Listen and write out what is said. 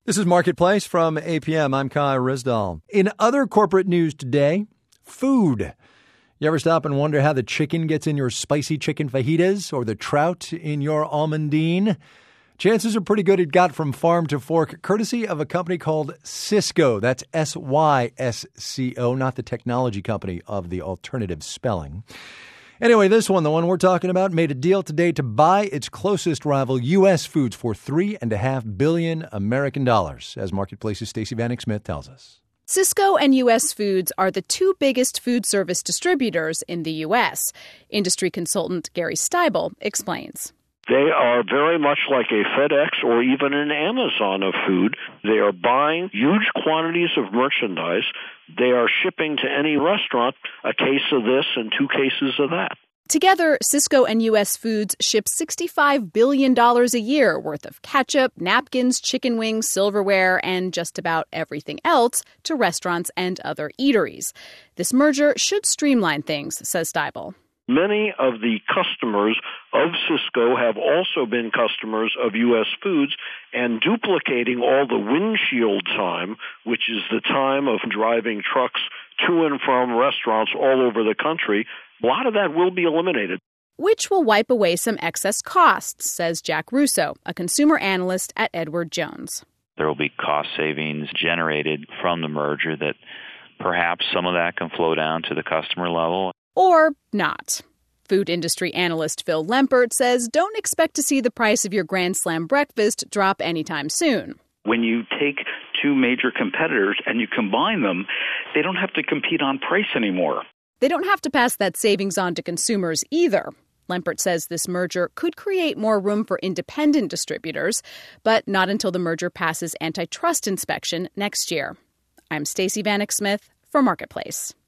This is Marketplace from APM. I'm Kai Rizdal. In other corporate news today, food. You ever stop and wonder how the chicken gets in your spicy chicken fajitas or the trout in your almondine? Chances are pretty good it got from farm to fork, courtesy of a company called Sysco. That's S-Y-S-C-O, not the technology company of the alternative spelling. Anyway, this one, the one we're talking about, made a deal today to buy its closest rival, U.S. Foods, for $3.5 billion American dollars, as Marketplace's Stacey Vanek Smith tells us. Sysco and U.S. Foods are the two biggest food service distributors in the U.S. Industry consultant Gary Steibel explains. They are very much like a FedEx or even an Amazon of food. They are buying huge quantities of merchandise. They are shipping to any restaurant a case of this and 2 cases of that. Together, Sysco and U.S. Foods ship $65 billion a year worth of ketchup, napkins, chicken wings, silverware, and just about everything else to restaurants and other eateries. This merger should streamline things, says Steibel. Many of the customers of Sysco have also been customers of U.S. Foods, and duplicating all the windshield time, which is the time of driving trucks to and from restaurants all over the country, a lot of that will be eliminated. Which will wipe away some excess costs, says Jack Russo, a consumer analyst at Edward Jones. There will be cost savings generated from the merger that perhaps some of that can flow down to the customer level. Or not. Food industry analyst Phil Lempert says don't expect to see the price of your Grand Slam breakfast drop anytime soon. When you take two major competitors and you combine them, they don't have to compete on price anymore. They don't have to pass that savings on to consumers either. Lempert says this merger could create more room for independent distributors, but not until the merger passes antitrust inspection next year. I'm Stacey Vanek Smith for Marketplace.